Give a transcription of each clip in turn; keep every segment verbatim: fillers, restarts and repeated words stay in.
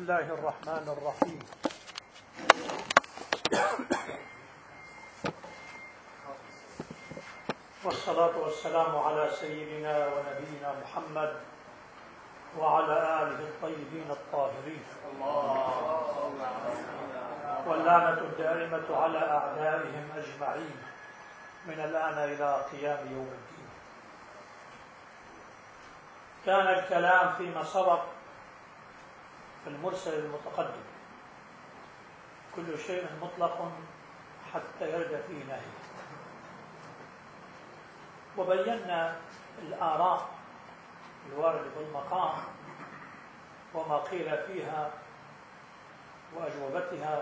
الله الرحمن الرحيم. والصلاة والسلام على سيدنا ونبينا محمد وعلى آله الطيبين الطاهرين، واللعنة الدائمة على أعدائهم أجمعين من الآن إلى قيام يوم الدين. كان الكلام فيما سبق في المرسل المتقدم كل شيء مطلق حتى يرد فيه نهي، وبينا الآراء الواردة في المقام وما قيل فيها وأجوبتها.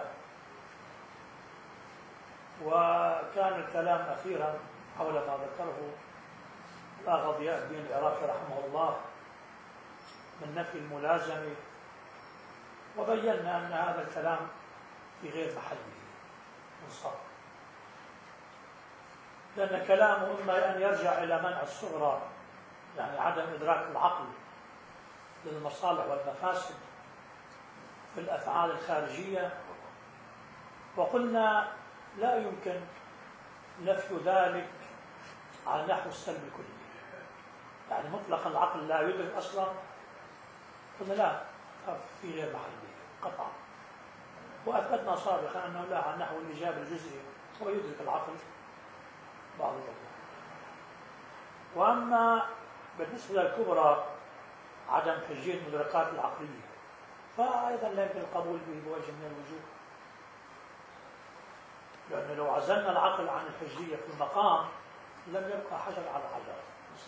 وكان الكلام أخيرا حول ما ذكره الأخ ضياء الدين العراقي رحمه الله من نفي الملازمة، وبينا أن هذا الكلام في غير محله انصاف، لأن كلامه إما أن يرجع إلى منع الصغرى، يعني عدم إدراك العقل للمصالح والمفاسد في الأفعال الخارجية، وقلنا لا يمكن نفي ذلك على نحو السلب الكلي، يعني مطلق العقل لا يدرك أصلا، قلنا لا، في غير محله قطعا. وأثبتنا سابقا أنه لا، على نحو الإجابة الجزئي هو يدرك العقل بعض الأمور. وأما بالنسبة للكبرى عدم حجية المدركات العقلية فأيضا لا يمكن القبول به بوجه من الوجوه، لأن لو عزلنا العقل عن الحجية في المقام لم يبقى حجر على حجر.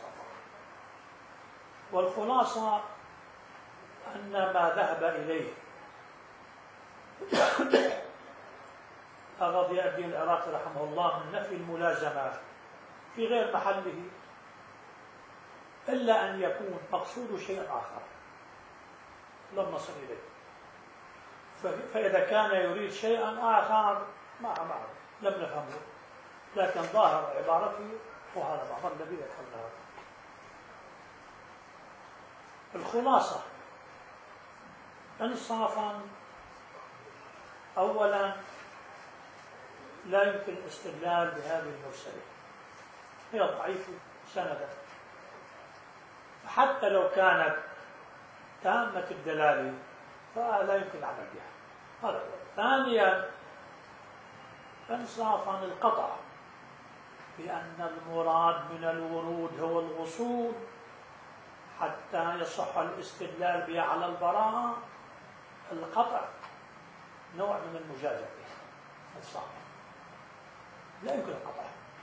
والخلاصة أن ما ذهب إليه أخ ضياء الدين العراقي رحمه الله من نفي الملازمة في غير محله، إلا أن يكون مقصود شيء آخر لم نصل إليه. فإذا كان يريد شيئا آخر ما معه لم نفهمه، لكن ظاهر عبارته وهذا الأمر الذي ذكرناه. الخلاصة إنصافا، أولا لا يمكن الاستدلال بهذه المرسلة، هي ضعيفة سندا، حتى لو كانت تامة الدلالة فلا يمكن العمل بها. هذا هو. ثانيا إنصافا القطع بأن المراد من الورود هو الوصول حتى يصح الاستدلال بها على البراءة. القطع نوع من المجازفة الصعبة، لا يمكن القطع.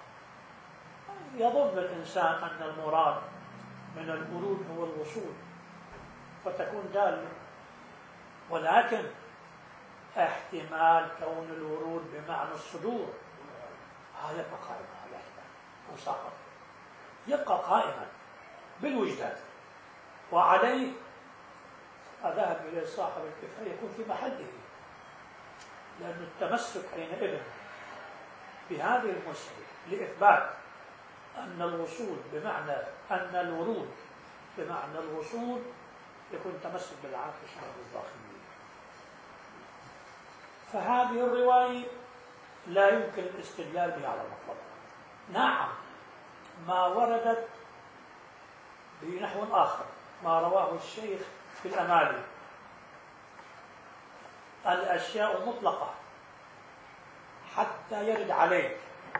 يظن الإنسان أن المراد من الورود هو الوصول فتكون دالة، ولكن احتمال كون الورود بمعنى الصدور هذا يبقى قائما على الاحتمال مساقط، يبقى قائما بالوجدان، وعليه ذهب إلى صاحب الكفاية يكون في محله، لأن التمسك حينئذ بهذه المسألة لإثبات أن الوصول بمعنى أن الورود بمعنى الوصول يكون تمسك بالعاقل الداخلية. فهذه الرواية لا يمكن الاستدلال بها على المطلق. نعم، ما وردت بنحو آخر ما رواه الشيخ في الأمالي، الأشياء مطلقة حتى يرد عليك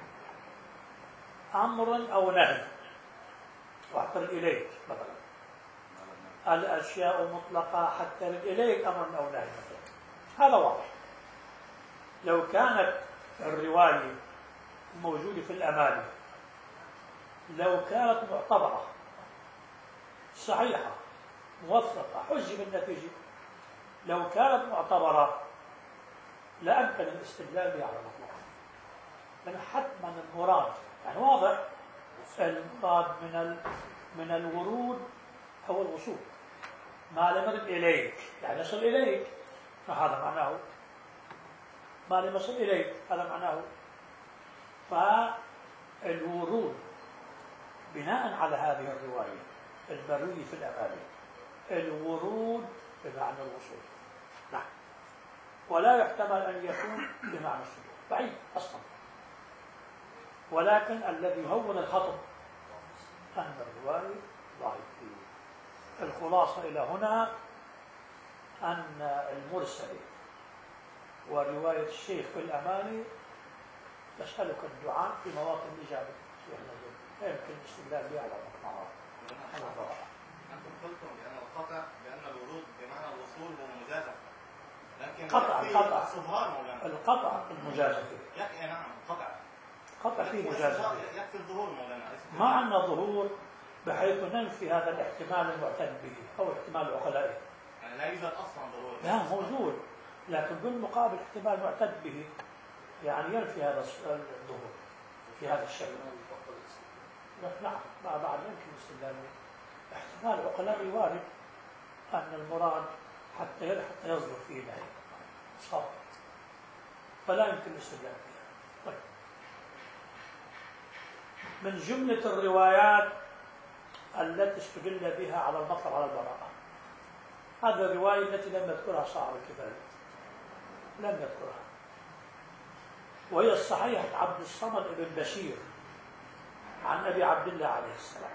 أمر أو نهي، واعتر إليك مثلا، الأشياء مطلقة حتى يرد إليك أمر أو نهي مثلا. هذا واضح. لو كانت الرواية موجودة في الأمالي، لو كانت معتبرة صحيحة موثقة حجة بالنتيجة، لو كانت معتبرة لا أمكن الاستدلال بها على المطلق، لأن حتما المراد يعني واضح، المراد من ال... من الورود هو الوصول، ما لم يرد إليك يعني يصل إليك، فهذا معناه ما لم يصل إليك، هذا معناه. فالورود بناء على هذه الرواية المروية في الأمالي، الورود بمعنى الوصول، ولا يحتمل أن يكون بمعنى الصدور، بعيد أصلا. ولكن الذي يهون الخطب أن الرواية ضعيفة. الخلاصة إلى هنا أن المرسل ورواية الشيخ في الأماني تسألك الدعاء في مواطن الإجابة. لا يمكن الاستدلال بها على مقنعات. أنتم قلتم بأن القطع بأن الورود بمعنى الوصول هو مجازفة، لكن قطع القطع الصهار مولانا القطع المجازفة. يكفي نعم قطع قطع فيه مجازفة. يكفي الظهور مولانا. ما عندنا ظهور بحيث ننفي هذا الاحتمال المعتد به أو احتمال عقلائه. يعني لا يوجد أصلا ظهور. لا موجود، لكن بالمقابل احتمال معتد به يعني ينفي هذا الظهور في هذا الشكل. نعم ما بعد يمكن استدلال احتمال عقلائي وارد أن المراد حتى حتى يصدر فيه نهي صار، فلا يمكن الاستدلال بها. طيب، من جملة الروايات التي استدل بها على المطلق على البراءة هذه الرواية التي لم يذكرها صاحب الكفاية، لم يذكرها، وهي الصحيحة عبد الصمد بن بشير عن أبي عبد الله عليه السلام.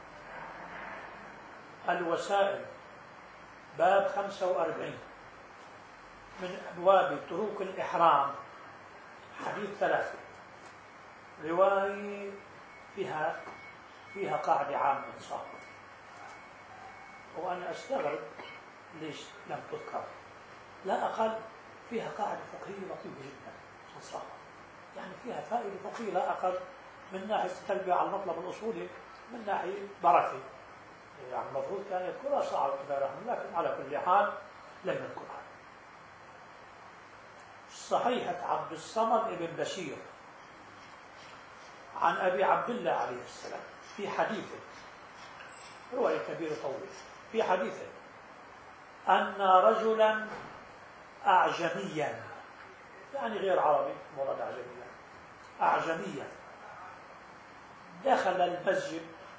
الوسائل باب خمسة وأربعين من أبواب طرق الإحرام، حديث ثلاثة، رواية فيها فيها قاعدة عامة صعبة، وأنا أستغرب ليش لم تذكر. لا أقل فيها قاعدة فقهية لطيفة جدا صعبة، يعني فيها فائدة فقهية لا أقل من ناحية التلبية على المطلب الأصولي، من ناحية بركة، يعني المفروض كان يذكرها صعب كذا، لكن على كل حال لم يذكرها. صحيحة عبد الصمد بن بشير عن أبي عبد الله عليه السلام في حديثه، رواية كبيرة طويلة، في حديثه أن رجلا أعجميا، يعني غير عربي، مراد أعجميا، أعجميا دخل المسجد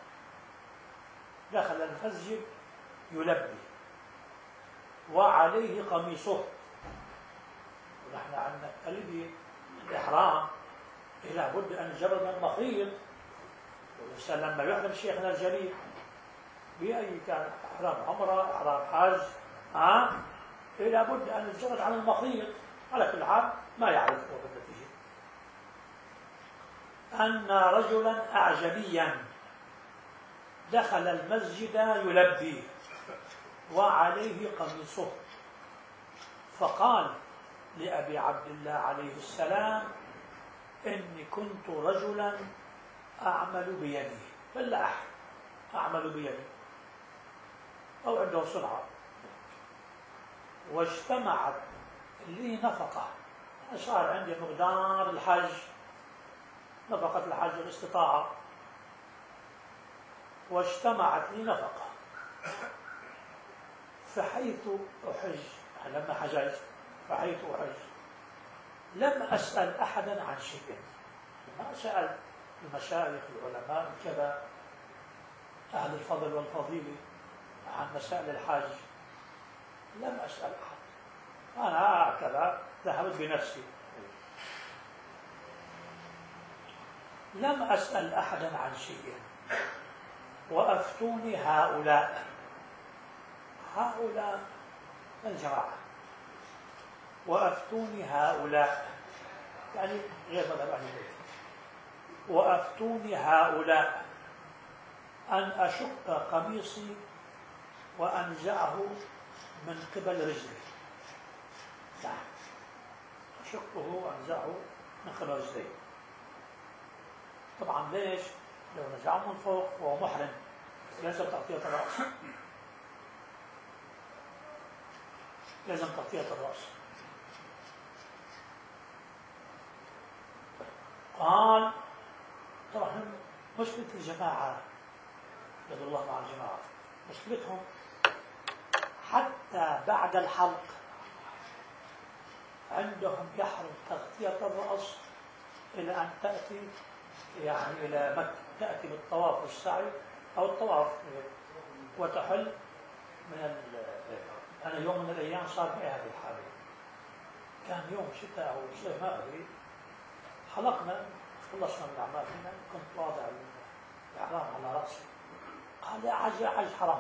دخل المسجد يلبي وعليه قميصه. ونحن عندنا التلبية الإحرام لا بد أن يجرد من المخيط، والإنسان لما يحرم شيخنا الجليل بأي كان إحرام عمرة إحرام حج ها لا بد أن يجرد عن المخيط. على كل حال ما يعرف هو بالنتيجة. أن رجلا أعجميا دخل المسجد يلبي وعليه قميصه، فقال لأبي عبد الله عليه السلام إني كنت رجلا أعمل بيدي، فلاح أعمل بيدي أو عنده صنعة، واجتمعت لي نفقة، صار عندي مقدار الحج، نفقة الحج الاستطاعة، واجتمعت لي نفقة، فحيث أحج لما حججت فحيث أحج لم أسأل أحدا عن شيء، ما سألت المشايخ العلماء كذا أهل الفضل والفضيلة عن مسائل الحج، لم أسأل أحد، أنا هكذا ذهبت بنفسي، لم أسأل أحدا عن شيء، وأفتوني هؤلاء هؤلاء الجماعة، وأفتوني هؤلاء يعني غير مذهب أهل البيت، وأفتوني هؤلاء أن أشق قميصي وأنزعه من قبل رجلي، نعم أشقه وأنزعه من قبل رجلي. طبعا ليش؟ لو نزعه من فوق وهو محرم لازم تغطية الرأس، لازم تغطية الرأس. قال طبعا مشكلة الجماعة يد الله مع الجماعة، مشكلتهم حتى بعد الحلق عندهم يحرم تغطية الرأس إلى أن تأتي يعني إلى مكة، تأتي بالطواف والسعي أو الطواف وتحل من ال... أنا يوم من الأيام صار في هذه الحالة، كان يوم شتاء أو صيف ما أدري، حلقنا خلصنا من أعمالنا، كنت واضع الإحرام على رأسي، قال يا حج يا حج حرام.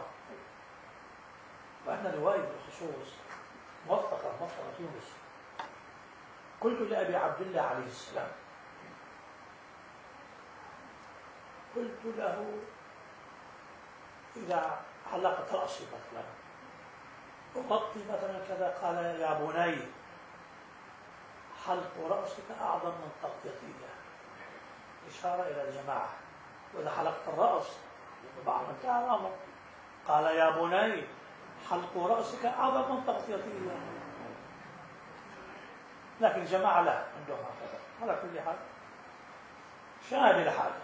وأن رواية بالخصوص موثقة موثقة يونس. قلت لأبي عبد الله عليه السلام، قلت له إذا حلقت رأسي مثلا أغطي مثلا كذا، قال يا بني حلق رأسك أعظم من تغطيتها، إشارة إلى الجماعة، وإذا حلقت الرأس بعض انتهى الأمر. قال يا بني حلق رأسك أعظم من تغطيتها، لكن الجماعة لا عندهم هكذا. على كل حال شاهد الحال.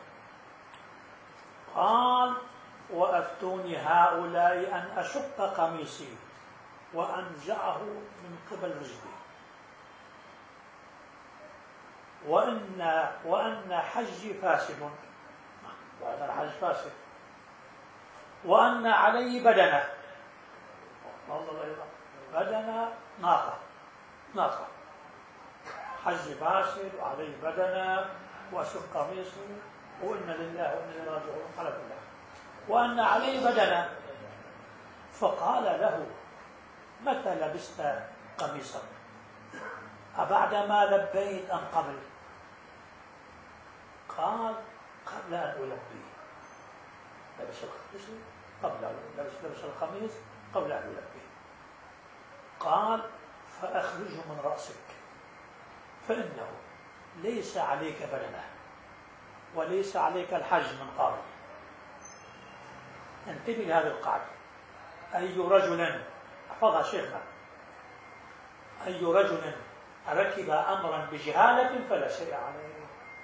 قال وأفتوني هؤلاء أن أشق قميصي وأنزعه من قبل رجلي، وأن وأن حجي فاسد، وأن الحج فاسد، وأن علي بدنة، بدنة ناقة ناقة، حج فاسد وعلي بدنة وأشق قميصي وإن لله وإنا إليه راجعون على كل حال، وأن علي بدنة. فقال له متى لبست قميصا؟ أبعدما لبيت أم قبل؟ قال قبل أن ألبي. لبس القميص قبل لبس لبس القميص قبل أن ألبي. قال فأخرجه من رأسك فإنه ليس عليك بدنة وليس عليك الحج من قبل. انتبه لهذه القاعدة. أي رجل، احفظها شيخنا، أي رجل ركب أمرا بجهالة فلا شيء عليه.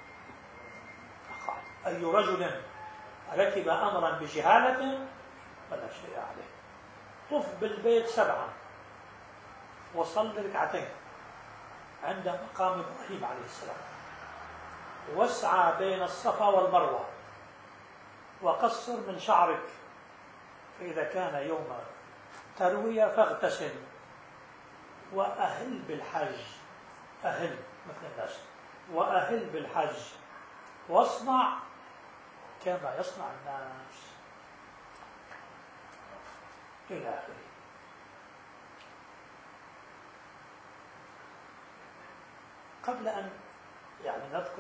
أي رجل ركب أمرا بجهالة فلا شيء عليه. طف بالبيت سبعا وصل ركعتين عند مقام إبراهيم عليه السلام، واسعى بين الصفا والمروة، وقصر من شعرك، فإذا كان يوم تروية فاغتسل، وأهل بالحج، أهل مثل الناس، وأهل بالحج واصنع كما يصنع الناس إلى آخره. قبل أن يعني نذكر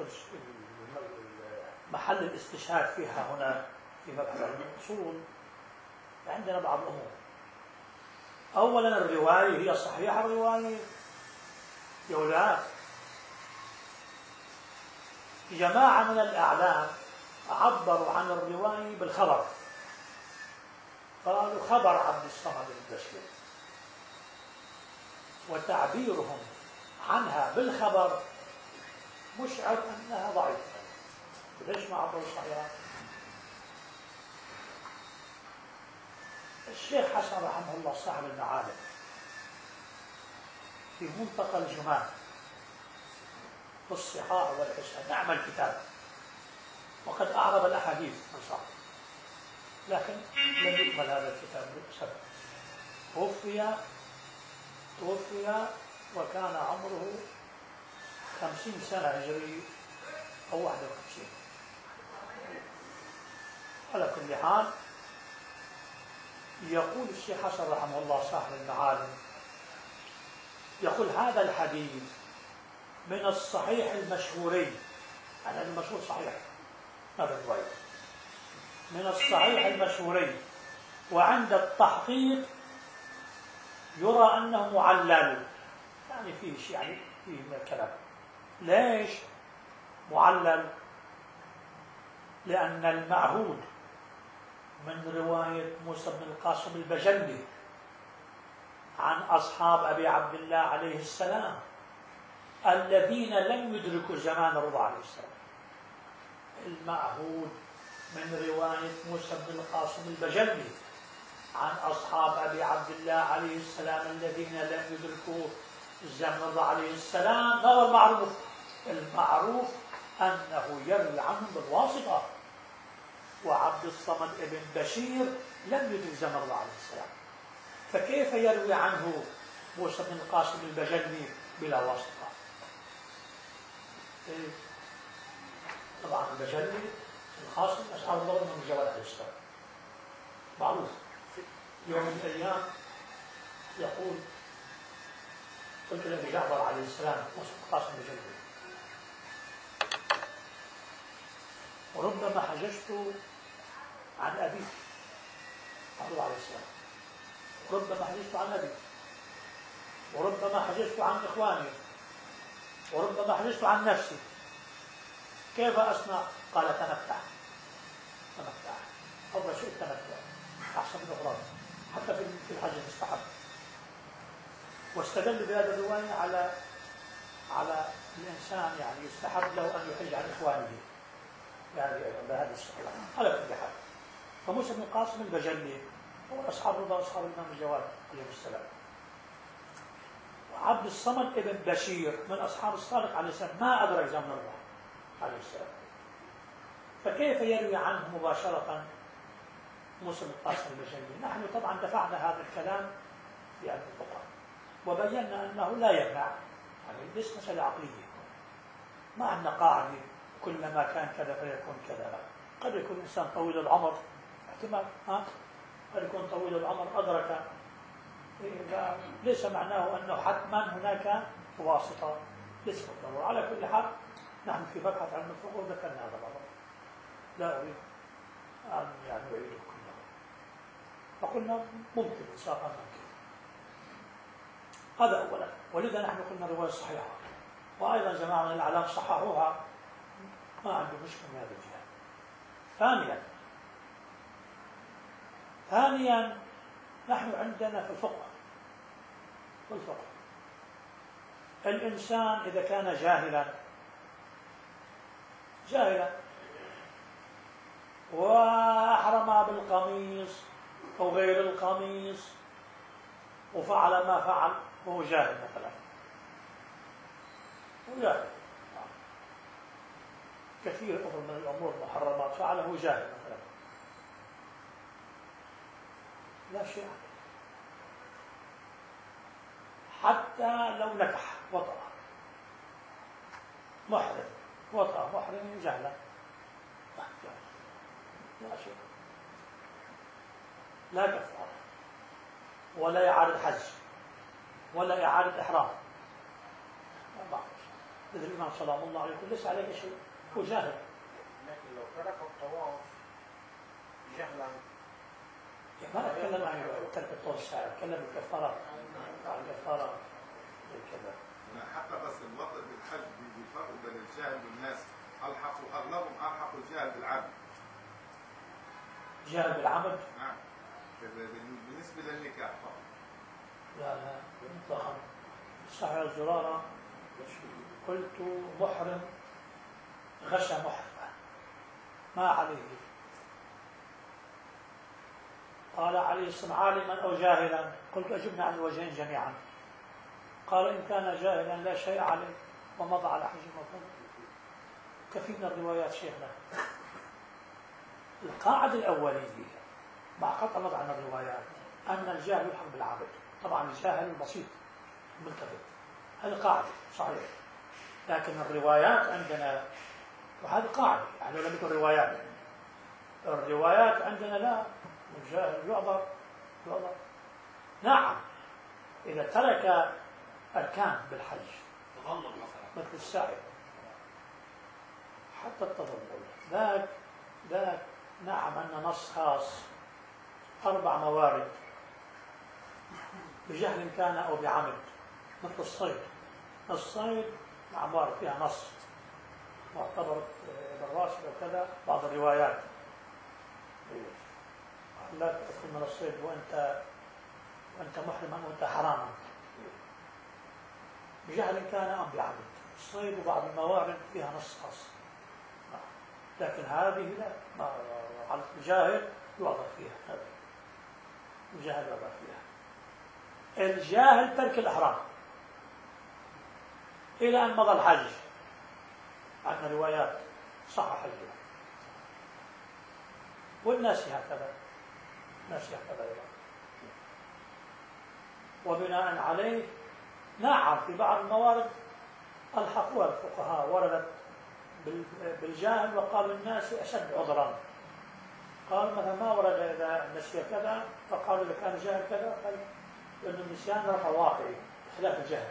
محل الاستشهاد فيها هنا في مبحث الأصول، عندنا بعض الأمور. أولا الرواية هي صحيحة، الرواية يا أولاد جماعة من الأعلام عبروا عن الرواية بالخبر، قالوا خبر عبد الصمد البشري، وتعبيرهم عنها بالخبر مشعر أنها ضعيفة. ليش ما عبروا صحيحة؟ الشيخ حسن رحمه الله صاحب المعالم في منطقة الجمان في الصحاح والحسن نعم الكتاب، وقد أعرب الأحاديث عن صاحبه، لكن لم يكمل هذا الكتاب للأسف. توفي توفي وكان عمره خمسين سنة هجرية أو واحد وخمسين. على كل حال يقول الشيخ حسن رحمه الله صاحب المعالم، يقول هذا الحديث من الصحيح المشهورين، أنا المشهور صحيح هذا الرواية من الصحيح المشهورين، وعند التحقيق يرى أنه معلل، يعني فيه شيء يعني فيه من الكلام. ليش معلل؟ لأن المعهود من رواية موسى بن القاسم البجلي عن أصحاب أبي عبد الله عليه السلام الذين لم يدركوا زمان الرضا عليه السلام، المعهود من رواية موسى بن القاسم البجلي عن أصحاب أبي عبد الله عليه السلام الذين لم يدركوا زمن الرضا عليه السلام، ما هو المعروف؟ المعروف أنه يروي عنهم بالواسطة، وعبد الصمد ابن بشير لم يدرك زمن الرضا عليه السلام، فكيف يروي عنه موسى بن القاسم البجلي بلا واسطة. إيه؟ طبعا البجلي الخاص أصحاب اللغة من جواد عليه السلام معروف. يوم من الأيام يقول قلت لأبي جعفر عليه السلام وصف قاسم البجلي وربما حججت عن أبي عبد عليه السلام، وربما حججت عن أبي، وربما حججت عن إخواني، وربما حججت عن نفسي، كيف أصنع؟ قال تمتع تمتع أول شيء التمتع أحسن من الإفراد حتى في الحج المستحب. واستدل بهذه الرواية على على الإنسان يعني يستحب له أن يحج عن إخوانه يعني بهذه الصورة على كل حال. فموسى بن القاسم البجلي هو أصحاب رضا وأصحاب الإمام الجواد عليه السلام. وعبد الصمد ابن بشير من أصحاب الصادق عليه السلام ما أدرك زمن الله عليه السلام، فكيف يروي عنه مباشرة موسى بن القاسم البجلي؟ نحن طبعا دفعنا هذا الكلام في هذه النقطة وبينا أنه لا يمنع، يعني ليس مسألة عقلية، ما عندنا قاعدة كلما كان كذا فيكون كذا. قد يكون إنسان طويل العمر احتمال، ها قد يكون طويل العمر أدرك، ليس معناه أنه حتما هناك واسطة، ليس بالضرورة. على كل حال نحن في مبحث علم الفقه ذكرنا هذا الأمر، لا أريد أن يعني أعيده كله، فقلنا ممكن إطلاقا ممكن. هذا أولا، ولذا نحن قلنا الرواية صحيحة، وأيضا جماعة من الأعلام صححوها، ما عنده مشكلة من هذا الجهة. ثانيا ثانيا نحن عندنا في الفقه في الفقه الإنسان إذا كان جاهلا جاهلا وأحرم بالقميص أو غير القميص وفعل ما فعل وهو جاهل مثلا، هو جاهل كثير من الأمور المحرمات فعله جاهل مثلا لا شيء عليه، حتى لو نكح وطأ محرم وطأ محرم جهلا لا شيء، لا كفارة ولا إعادة حج ولا إعادة إحرام، ما بعرف. مثل الإمام سلام الله عليه يقول ليس عليك شيء، هو جاهل. لكن لو ترك الطواف جهلا ما أتكلم عن ترك الطواف الساعة، أتكلم بالكفارات عن الكفارة كذا. حتى بس الوطء بالحج بيفرقوا بين الجاهل والناس، ألحقوا أغلبهم ألحقوا الجاهل بالعمد. جاهل بالعمد؟ نعم. بالنسبة للنكاح فقط. لا لا مطلقا. صحيح الزرارة قلت محرم غشى محرمة ما عليه، قال عليه السلام عالما أو جاهلا؟ قلت أجبنا عن الوجهين جميعا. قال إن كان جاهلا لا شيء عليه ومضى على حج المفروض. كثير من الروايات شيخنا. القاعدة الأولية مع قطع النظر عن الروايات أن الجاهل يلحق بالعابد، طبعا الجاهل البسيط الملتفت، هذه قاعدة صحيح، لكن الروايات عندنا وهذه قاعدة يعني لم يكن روايات، الروايات عندنا لا، الجاهل يعذر يعذر. نعم إذا ترك أركان بالحج تظلم مثلا مثل السعي حتى التظلم ذاك ذاك نعم أن نص خاص أربع موارد بجهل كان أو بعمد، مثل الصيد. الصيد نعم وارد فيها نص معتبرت بالراشد وكذا بعض الروايات لا تأكل من الصيد وأنت وأنت محرما وأنت حراما بجهل كان أم بعمد. الصيد وبعض الموارد فيها نص خاص، لكن هذه لا، على الجاهل يعذر فيها، هذا الجاهل يعذر فيها. الجاهل ترك الإحرام إلى أن مضى الحج، عندنا روايات صح حجه، والناس هكذا الناس هكذا أيضا. وبناء عليه نعم في بعض الموارد ألحقوها الفقهاء، وردت بالجاهل وقالوا الناس أشد عذرا. قال مثلا ما ورد إذا نسي كذا، فقالوا إذا كان جاهل كذا، قال لأن النسيان رفع واقعي بخلاف الجهل.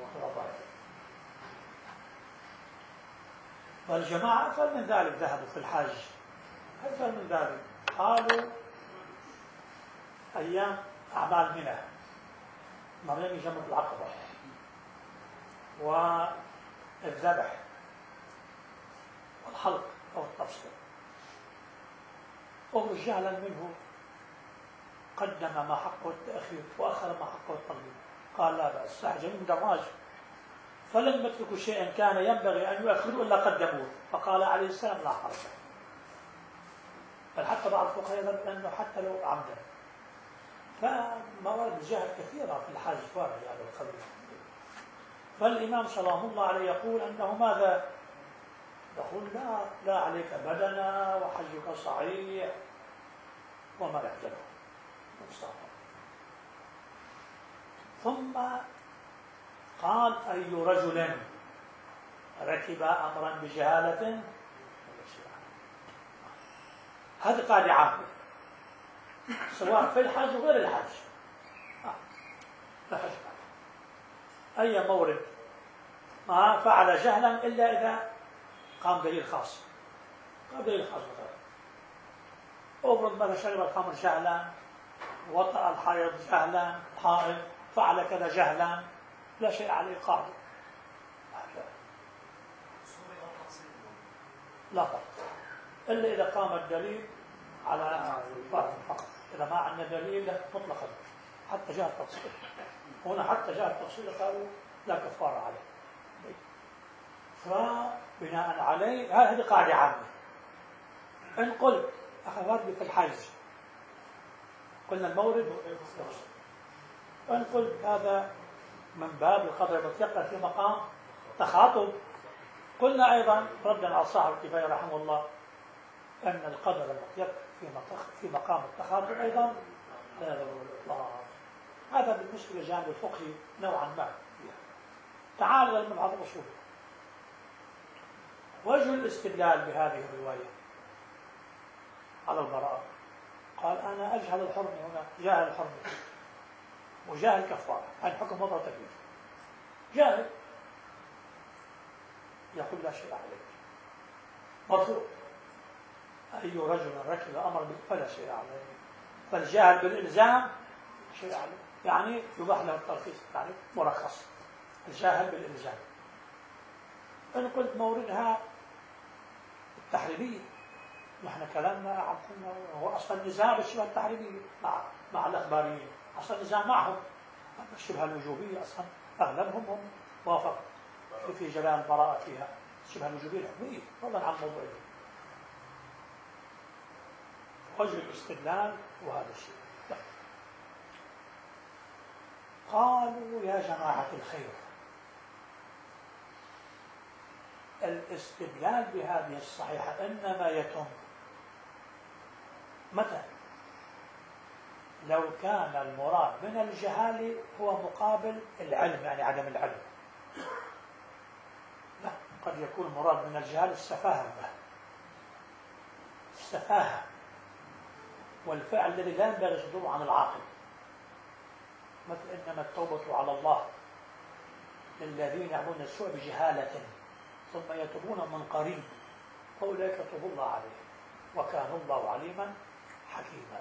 والجماعة أكثر من ذلك ذهبوا في الحج، أكثر من ذلك قالوا أيام أعمال منى مريم جمرة العقبة والذبح والحلق أو التبصير، أخرج جهلا منه قدم ما حقه التأخير وأخر ما حقه التقديم. قال لا بأس، استعجلوا دراج فلم يتركوا شيئا كان ينبغي أن يؤخروا إلا قدموه، فقال عليه السلام لا حرج. بل حتى بعض الفقهاء يظن أنه حتى لو عمدا، فموارد الجهل كثيرة في الحج وارد هذا القبيل. فالإمام سلام الله عليه يقول أنه ماذا؟ يقول لا لا عليك بدنا وحجك صحيح وما يحجبه. ثم قال أي رجل ركب أمرا بجهالة، هذه قاعدة عامة سواء في الحج وغير الحج. لا حج أي مورد ما فعل جهلا إلا إذا قام دليل خاص. قام دليل خاص مثلا أفرض مثلا شرب الخمر جهلا، وطأ الحائض جهلا، حائض فعل كذا جهلا، لا شيء عليه قاعدة. لا فرق إلا إذا قام الدليل على فرق فقط. إذا ما عندنا دليل مطلقا حتى جاء التفصيل، هنا حتى جاء التفصيل قالوا لا كفارة عليه. فبناء عليه هذه قاعدة عامة. إن قلت أخذت في الحج قلنا المورد، إن قلت هذا من باب القدر المطلق في مقام تخاطب، قلنا أيضا ردا على صاحب الكفاية رحمه الله أن القدر المطلق في مقام التخاطب أيضا لا يضر الإطلاق. هذا بالنسبة للجانب الفقهي نوعا ما. تعال إلى المبحث الأصولي. وجه الاستدلال بهذه الرواية على البراءة، قال أنا أجهل الحرمة هنا، جاهل الحرمة وجاهل كفارة، هذا حكم وضع تكليف. جاهل يقول لا شيء عليه مرفوع، أي رجل ركب أمر فلا شيء عليه. فالجاهل بالإلزام شيء عليه، يعني يباح له الترخيص، يعني مرخص الجاهل بالإلزام. إن قلت موردها التحريمية، نحن كلامنا عن هو أصلا النزاع بالشبهة التحريمية مع مع الأخباريين، أصلا النزاع معهم الشبهة الوجوبية، أصلا أغلبهم هم وافق في جلال البراءة فيها الشبهة الوجوبية الحكمية فضلا عن موضوعه. وجه الاستدلال وهذا الشيء. قالوا يا جماعة الخير، الاستدلال بهذه الصحيحة إنما يتم متى؟ لو كان المراد من الجهال هو مقابل العلم، يعني عدم العلم. لا، قد يكون المراد من الجهال السفاهة، السفاهة والفعل الذي لا ينبغي صدوره عن العاقل، مثل إنما التوبة على الله للذين يعملون السوء بجهالة ثم يتوبون من قريب فأولئك يتوب الله عليهم وكان الله عليما حكيما.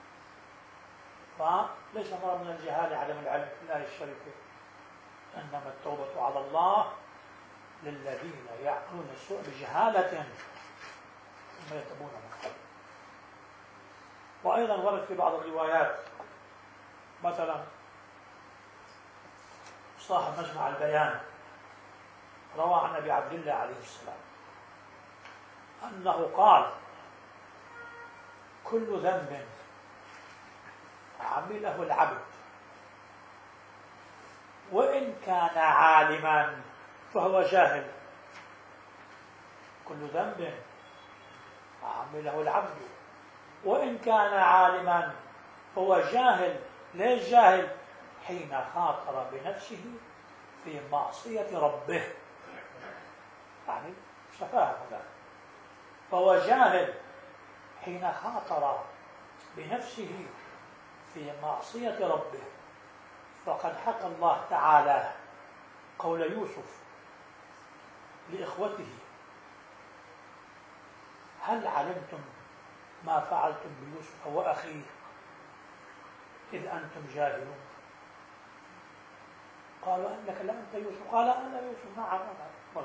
فليس مراد من الجهال عدم العلم في الله الشريف، إنما التوبة على الله للذين يعملون السوء بجهالة ثم يتوبون من قريب. وأيضا ورد في بعض الروايات مثلا صاحب مجمع البيان روى عن أبي عبد الله عليه السلام أنه قال كل ذنب عمله العبد وإن كان عالما فهو جاهل. كل ذنب عمله العبد وإن كان عالما فهو جاهل. ليش جاهل؟ حين خاطر بنفسه في معصية ربه، يعني سفاهة هذا. فهو جاهل حين خاطر بنفسه في معصية ربه. فقد حكى الله تعالى قول يوسف لإخوته: هل علمتم ما فعلتم بيوسف وأخيه إذ أنتم جاهلون؟ قالوا: أنك لأنت يوسف؟ قال: أنا يوسف. نعم أنا.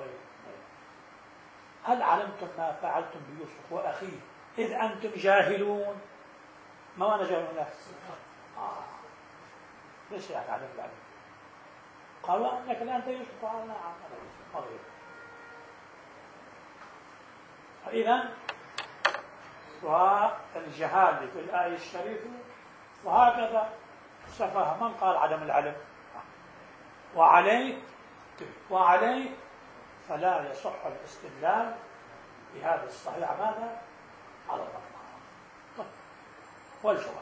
هل علمتم ما فعلتم بيوسف وأخيه إذ أنتم جاهلون؟ ما أنا جاهلون؟ آه. ليش يعني علم العلم؟ قالوا: أنك لأنت يوسف؟ قال: نعم أنا يوسف. مريض. فإذا والجهال في الآية الشريفة، وهكذا سفه من قال عدم العلم. وعليه وعليه فلا يصح الاستدلال بهذا الصحيح ماذا؟ على الرفع. طيب، والجواب: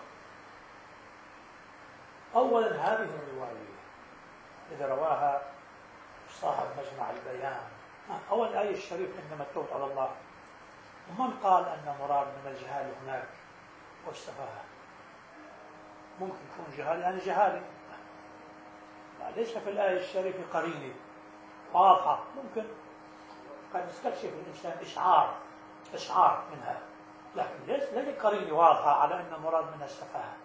أولا هذه الرواية إذا رواها صاحب مجمع البيان، أول الآية الشريفة إنما التوبة على الله، ومن قال أن مراد من الجهال هناك والسفاهة؟ ممكن يكون جهال يعني جهالي، ليس في الآية الشريفة قرينة واضحة. ممكن قد يستكشف الإنسان إشعار إشعار منها، لكن ليس ليس قرينة واضحة على أن مراد من السفاهة.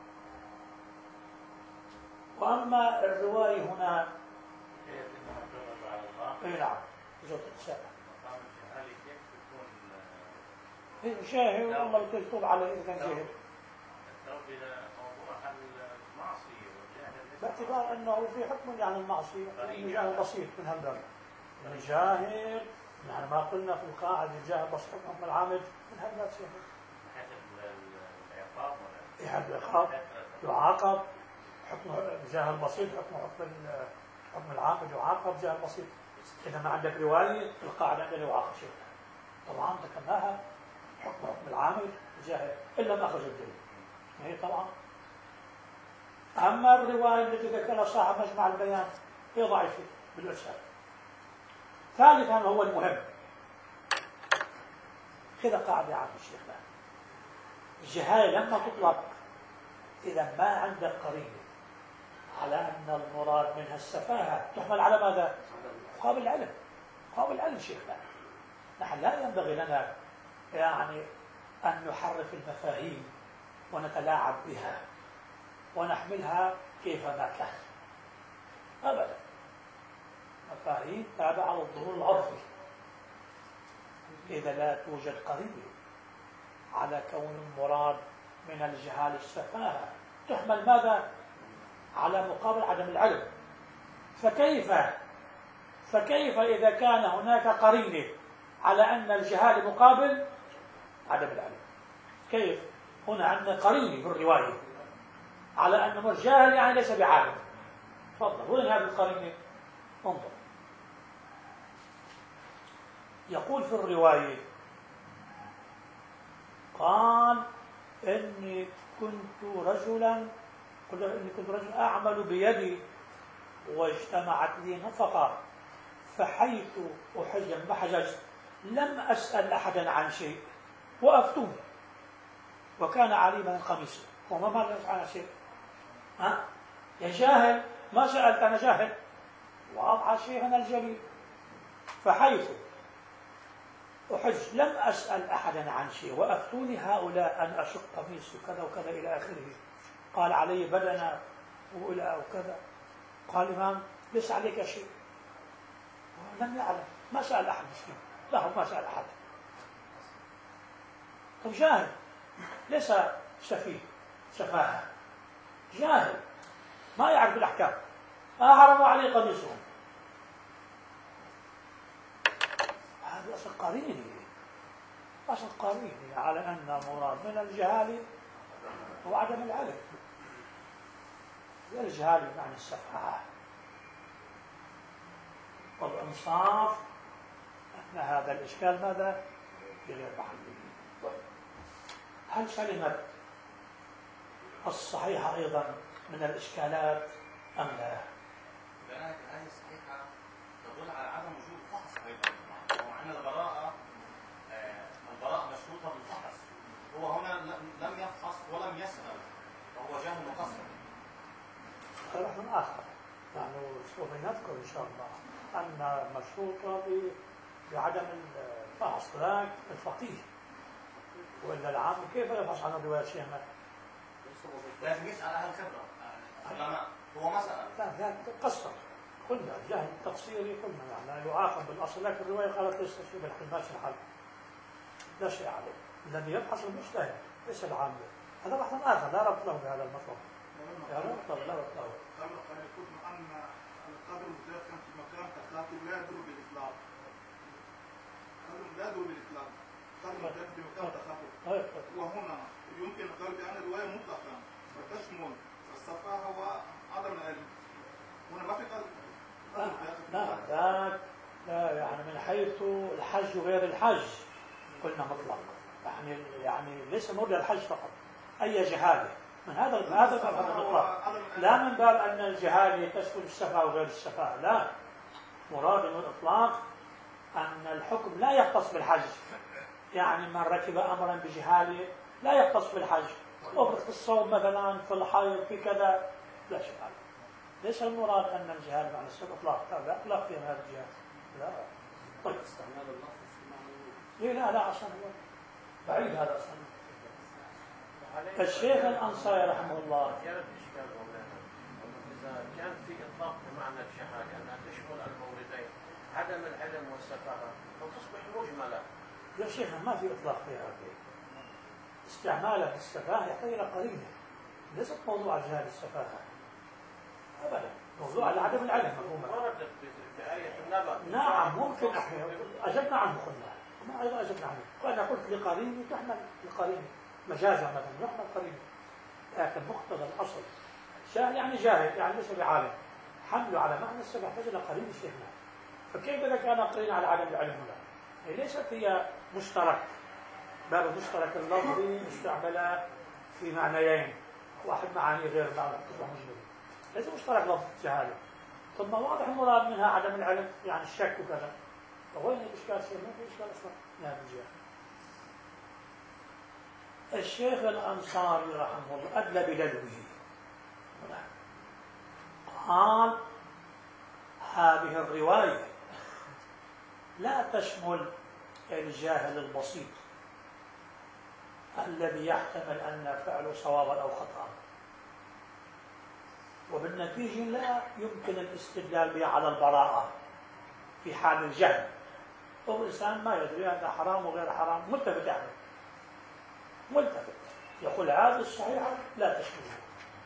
وأما الرواية هنا اي نعم زوج الإنسان جاهل، والله يتوب على إذا كان جاهل باعتبار أنه في حكم يعني المعصية جاهل بسيط من هالباب. الجاهل يعني ما قلنا في القاعدة الجاهل بسيط حكم العامل من هالباب شيء حد العقاب يعاقب. حكم الجاهل بسيط حكم حكم حكم العامل يعاقب جاهل بسيط. إذا ما عندك رواية القاعدة عندنا يعاقب شيء. طبعا ذكرناها حكم حكم العامل الجاهل إلا ما أخرج الدليل. هي طبعا. أما الرواية التي ذكرها صاحب مجمع البيان هي ضعيفة بالإرسال. ثالثا هو المهم، كذا قاعدة عامة الشيخنا: الجهالة لما تطلق إذا ما عندك قرينة على أن المراد منها السفاهة تحمل على ماذا؟ مقابل العلم. مقابل العلم شيخنا. نحن لا ينبغي لنا يعني أن نحرف المفاهيم ونتلاعب بها ونحملها كيفما كان أبدا. مفاهيم تابعة للظهور العرفي. إذا لا توجد قرينة على كون المراد من الجهال السفاهة تحمل ماذا؟ على مقابل عدم العلم. فكيف فكيف إذا كان هناك قرينة على أن الجهال مقابل عدم العلم؟ كيف؟ هنا عندنا قرينة في الرواية على أن الجاهل يعني ليس بعالم. تفضل، وين هذه القرينة؟ انظر. يقول في الرواية: قال إني كنت رجلا قل إني كنت رجلا أعمل بيدي واجتمعت لي نفقة فحيث أحج ما حججت لم أسأل أحدا عن شيء وأفتوني وكان علي من القميص وما مالك عن شيء. ها يا جاهل ما سألت، أنا جاهل وأضع شيئا الجليل. فحيث أحج لم أسأل أحدا عن شيء وأفتوني هؤلاء أن أشق قميصي وكذا وكذا إلى آخره. قال علي بدنا وإلى وكذا. قال الإمام: ليس عليك شيء. لم يعلم، ما سأل أحد مسلم له، ما سأل أحد. طب جاهل ليس سفيه سفاهة، جاهل ما يعرف الأحكام. أحرموا عليه قميصهم. هذا أصل قريني أصل قريني على أن مراد من الجهال هو عدم العلم. الجهال بمعنى السفاهة. والإنصاف أن هذا الإشكال ماذا؟ بغير محله. هل سلمت الصحيحة أيضا من الإشكالات أم لا؟ لأنها الآية الصحيحة تدل على عدم وجود فحص أيضا، ومع أن البراءة آه، البراءة مشروطة بالفحص. هو هنا لم يفحص ولم يسأل، وهو جاهل مقصر. هذا من آخر، يعني سوف نذكر إن شاء الله أن مشروطة بعدم الفحص، ذاك الفقيه، وإلا العام كيف يفحص عن الرواية شيئا؟ لازم يسأل أهل الخبرة العلماء، هو ما سأل. لا ذاك قصر، قلنا الجهل التقصيري قلنا يعني يعاقب بالأصل، لكن الرواية قالت ليس شيء بالحل ماشي الحل، لا شيء عليه، الذي يبحث المجتهد ليس العام. هذا بحث آخر لا ربط له بهذا المطلب. لا ربط له لا ربط له. قد يكون أن القدر المزداد كان في مكان كخاتم لا يدل بالإطلاق. لا يدل بالإطلاق. قدر المزداد في مكان كخاتم. وهنا يمكن القول بأن الرواية مطلقا وتشمل السفاهة وعدم العلم. هنا ما في قدر. لا ذاك لا يعني من حيث الحج وغير الحج قلنا مطلق، يعني يعني ليس مرد الحج فقط، أي جهالة من هذا هذا هذا المطلق، لا من باب أن الجهالة تشمل السفاهة وغير السفاهة، لا، مراد من الإطلاق أن الحكم لا يختص بالحج، يعني من ركب أمرا بجهالة لا يختص بالحج، أفرض في الصوم مثلا في الحيض في كذا لا شيء عليه. ليس المراد أن الجهال معنى السبب إطلاق، لا إطلاق في هذا الجهال، لا. طيب استعمال اللفظ ليه لا لا أصلا بعيد هذا أصلا. الشيخ الأنصاري رحمه الله يرد إشكال مولانا، إذا كان في إطلاق بمعنى الجهالة أنها تشمل الموردين عدم العلم والسفاهة فتصبح مجملة. يا شيخ ما في إطلاق في هذا، استعماله السفاهة يحتاج إلى قرينة، ليست موضوع جهال السفاهة أبدا، موضوع عدم العلم مفهوم. وردت بآية النبأ. نعم ممكن أحيانا أجبنا عنه قلنا، ما أيضا أجبنا عنه، وأنا قلت لقرينة تحمل لقرينة مجازا مثلا يحمل قرينة، لكن مقتضى الأصل جاهل يعني جاهل يعني ليس بعالم، حمله على معنى السبب يحتاج إلى قرينة شيخنا. فكيف إذا كان قرينة على عدم العلم هنا؟ هي ليست هي مشترك، باب المشترك اللفظي مستعملة في معنيين، واحد معاني غير معنى تصبح مجملة، ليس مشترك لفظ جهالة، ثم واضح المراد منها عدم العلم يعني الشك وكذا، فوين الإشكال؟ شيء ما في إشكال أصلا من هذا الجهة. الشيخ الأنصاري رحمه الله أدلى بدلوه، قال هذه الرواية لا تشمل الجاهل البسيط الذي يحتمل أن فعله صوابا أو خطأ، وبالنتيجة لا يمكن الاستدلال به على البراءة في حال الجهل، هو الإنسان ما يدري هذا حرام وغير حرام، ملتفت يعني ملتفت يقول هذه الصحيحة لا تشمله،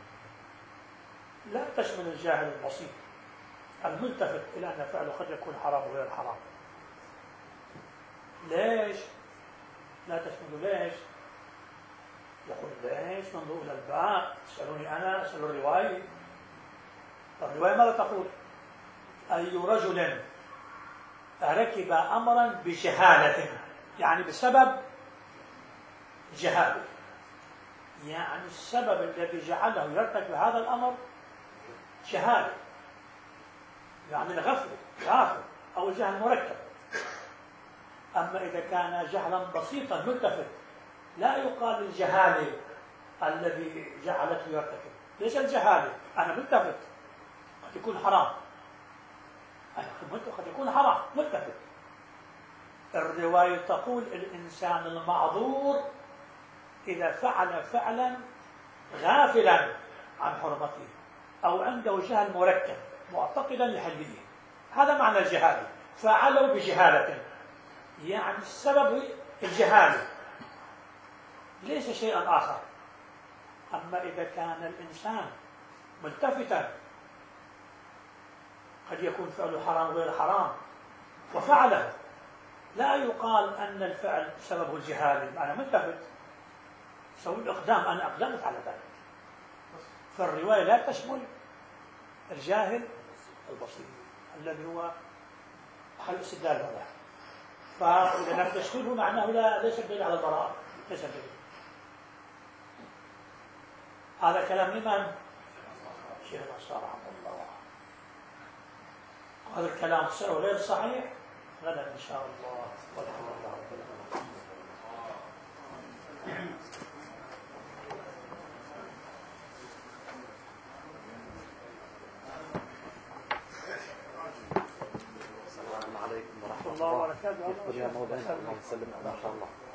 لا تشمل الجاهل البسيط الملتفت إلى أن فعله قد يكون حرام وغير حرام. ليش لا تشمله؟ ليش؟ يقول ليش؟ ننظر إلى الباب، تسألوني أنا أسأل الرواية، الرواية ماذا تقول؟ أي رجل ركب أمرا بجهالة يعني بسبب جهالة، يعني السبب الذي جعله يرتكب هذا الأمر جهالة، يعني الغفلة غافل أو جهل مركب. أما إذا كان جهلا بسيطا ملتفت لا يقال الجهالة الذي جعلته يرتكب، ليس الجهالة أنا ملتفت قد يكون حرام، أنا قد يكون حرام ملتفت. الرواية تقول الإنسان المعذور إذا فعل فعلا غافلا عن حرمته أو عنده جهل مركب معتقدا لحله، هذا معنى الجهالة، فعلوا بجهالة يعني السبب الجهالة ليس شيئا آخر. أما إذا كان الإنسان ملتفتا قد يكون فعله حرام غير حرام وفعله، لا يقال أن الفعل سببه الجهالة، أنا ملتفت سوي الإقدام أنا أقدمت على ذلك. فالرواية لا تشمل الجاهل البسيط الذي هو محل استدلال هذا، فإذا لم تشمله معناه لا ليس دليل على البراءة، ليس دليل. هذا كلام لمن؟ شيخ الأنصاري رحمه الله. هذا الكلام صحيح وغير صحيح غدا إن شاء الله. والحمد لله رب العالمين. السلام عليكم ورحمة الله الله. وبركاته. يا مولانا، اللهم سلم ما شاء الله.